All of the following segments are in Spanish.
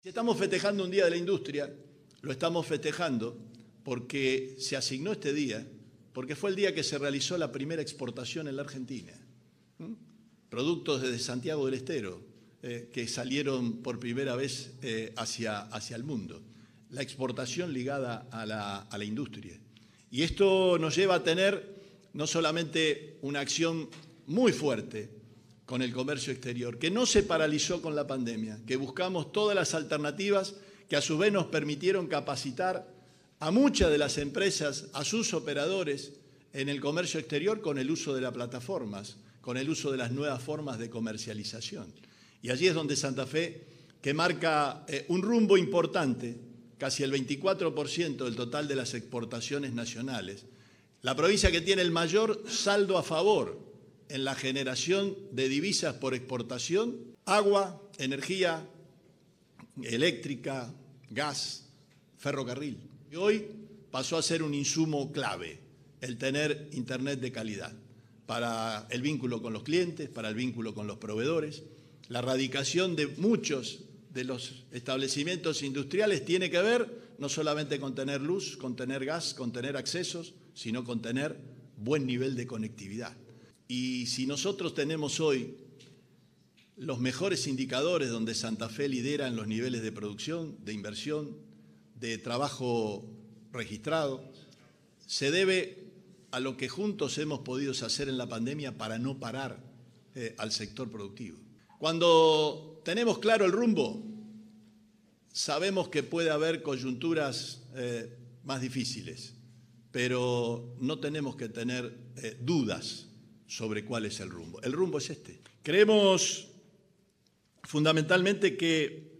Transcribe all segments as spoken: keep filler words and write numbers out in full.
Si estamos festejando un Día de la Industria, lo estamos festejando porque se asignó este día, porque fue el día que se realizó la primera exportación en la Argentina. ¿Mm? Productos desde Santiago del Estero, eh, que salieron por primera vez eh, hacia, hacia el mundo. La exportación ligada a la, a la industria. Y esto nos lleva a tener no solamente una acción muy fuerte con el comercio exterior, que no se paralizó con la pandemia, que buscamos todas las alternativas que a su vez nos permitieron capacitar a muchas de las empresas, a sus operadores en el comercio exterior con el uso de las plataformas, con el uso de las nuevas formas de comercialización. Y allí es donde Santa Fe, que marca eh, un rumbo importante, casi el veinticuatro por ciento del total de las exportaciones nacionales, la provincia que tiene el mayor saldo a favor en la generación de divisas por exportación, agua, energía eléctrica, gas, ferrocarril. Y hoy pasó a ser un insumo clave el tener Internet de calidad para el vínculo con los clientes, para el vínculo con los proveedores. La erradicación de muchos de los establecimientos industriales tiene que ver no solamente con tener luz, con tener gas, con tener accesos, sino con tener buen nivel de conectividad. Y si nosotros tenemos hoy los mejores indicadores donde Santa Fe lidera en los niveles de producción, de inversión, de trabajo registrado, se debe a lo que juntos hemos podido hacer en la pandemia para no parar eh, al sector productivo. Cuando tenemos claro el rumbo, sabemos que puede haber coyunturas eh, más difíciles, pero no tenemos que tener eh, dudas sobre cuál es el rumbo. El rumbo es este. Creemos fundamentalmente que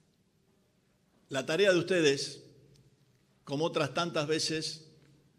la tarea de ustedes, como otras tantas veces,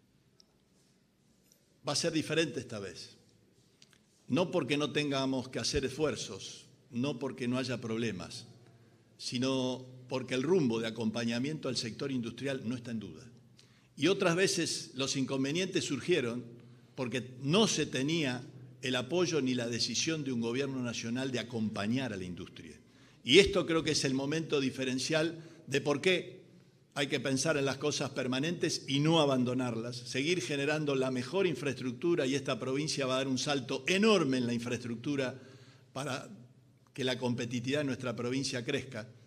va a ser diferente esta vez. No porque no tengamos que hacer esfuerzos, no porque no haya problemas, sino porque el rumbo de acompañamiento al sector industrial no está en duda. Y otras veces los inconvenientes surgieron porque no se tenía el apoyo ni la decisión de un gobierno nacional de acompañar a la industria. Y esto creo que es el momento diferencial de por qué hay que pensar en las cosas permanentes y no abandonarlas, seguir generando la mejor infraestructura, y esta provincia va a dar un salto enorme en la infraestructura para que la competitividad de nuestra provincia crezca.